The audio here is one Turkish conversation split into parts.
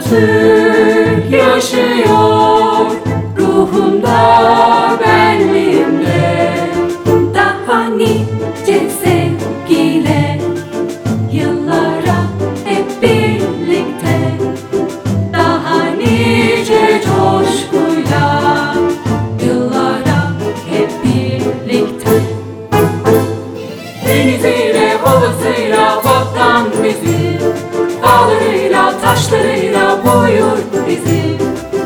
Atatürk yaşıyor ruhumda, benliğimde. Daha nice sevgiyle, yıllara hep birlikte. Daha nice coşkuyla, yıllara hep birlikte. Deniziyle, havasıyla vatan bizi, dağlarıyla, taşlarıyla bu yurt bizim.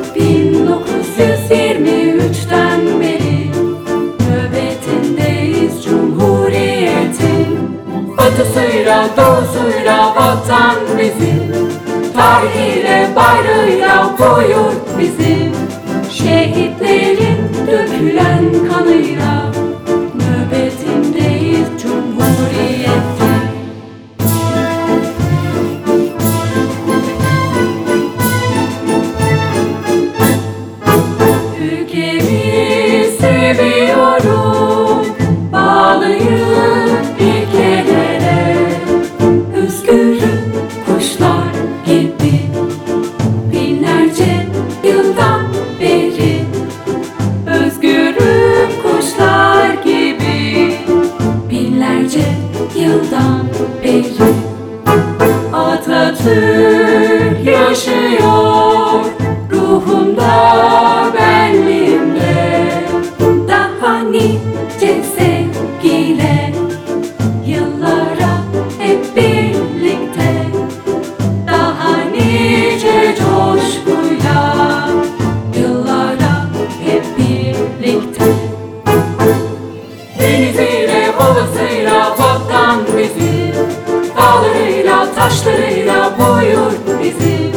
1923'ten beri nöbetindeyiz Cumhuriyet'in. Batısıyla, doğusuyla vatan bizim, tarihiyle, bayrağıyla bu yurt bizim. Şehitlerin dökülen kanıyla nöbetindeyiz Cumhuriyet'in. Ülkemi seviyorum, bağlıyım ilkelere. Özgürüm kuşlar gibi, binlerce yıldan beri. Özgürüm kuşlar gibi, binlerce yıldan beri. Atatürk yaşıyor ruhumda, benliğimde. Daha nice sevgiyle, yıllara hep birlikte. Daha nice coşkuyla, yıllara hep birlikte. Deniziyle, havasıyla vatan bizim, dağlarıyla, taşlarıyla bu yurt bizim.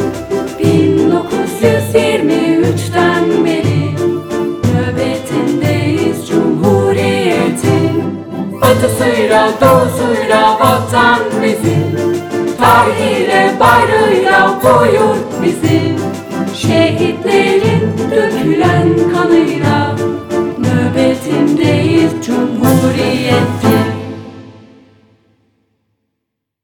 1923'ten beri nöbetindeyiz Cumhuriyet'in. Batısıyla, doğusuyla vatan bizim, tarihiyle, bayrağıyla bu yurt bizim. Şehitlerin dökülen kanıyla